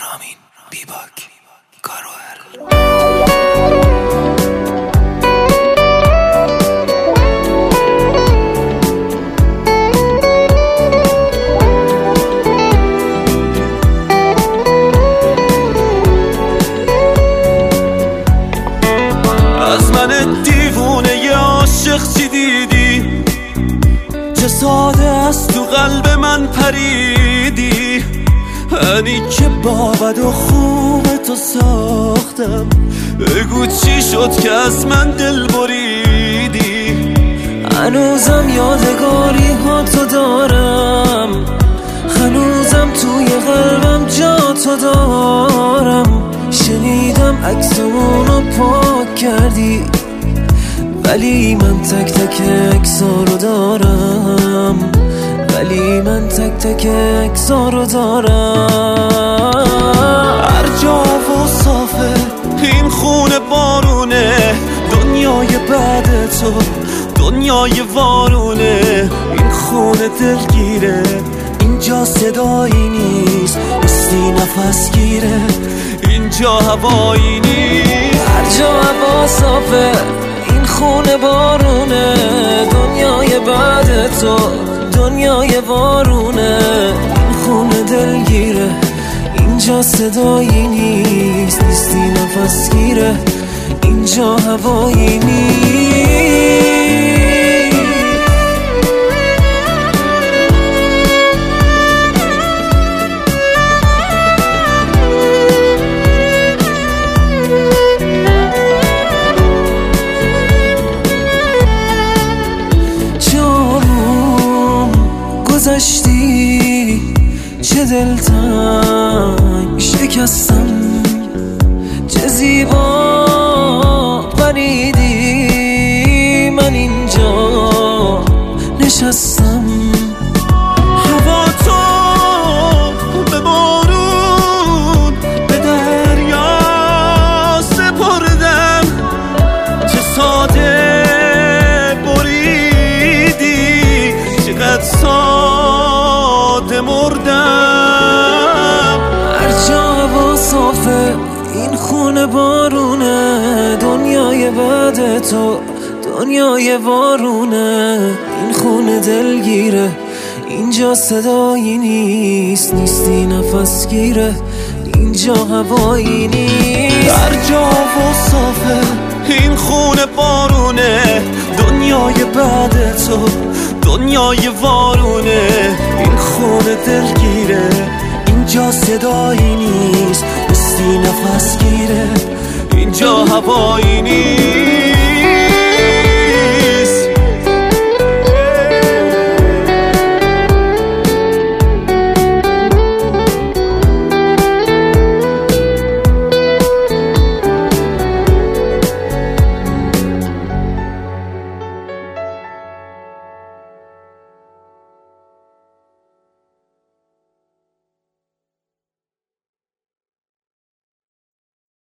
رامین بیباک کاروهل. از من دیوونه ی عاشق چی دیدی؟ چه ساده است تو قلب من پریدی. انی که با بد و خوب تو ساختم، بگو چی شد که از من دل بریدی. هنوزم یادگاری ها تو دارم، هنوزم توی قلبم جا تو دارم. شنیدم عکسمونو پاک کردی، ولی من تک تک عکسا رو دارم، ولی من تک تک عکسا رو دارم. هر جا و صافه این خونه بارونه، دنیای بعد تو دنیای وارونه. این خونه دلگیره، اینجا صدایی نیست، مثلی نفس گیره، اینجا هوایی نیست. هر جا هوا صافه این خونه بارونه، دنیای بعد تو دنیای وارونه. این خونه دلگیره، اینجا صدایی نیست، نیستی نفس گیره، اینجا هوایی نیست. گذشتی چه دلتنگ شکستم، چه زیبا پریدی. من اینجا نشستم، هوا تو به بارون به دریا سپردم. چه ساده بریدی، چقدر ساده مردم. هر جا هوا صافه این خونه بارونه، دنیای بعد تو دنیای وارونه. این خونه دلگیره، اینجا صدایی نیست، نیستی نفس گیره، اینجا هوایی نیست. هر جا و صافه این خونه بارونه، دنیای بعد تو دنیای وارونه. این خونه دلگیره، اینجا صدایی نیست، مثلی نفس گیره، اینجا هوایی نیست.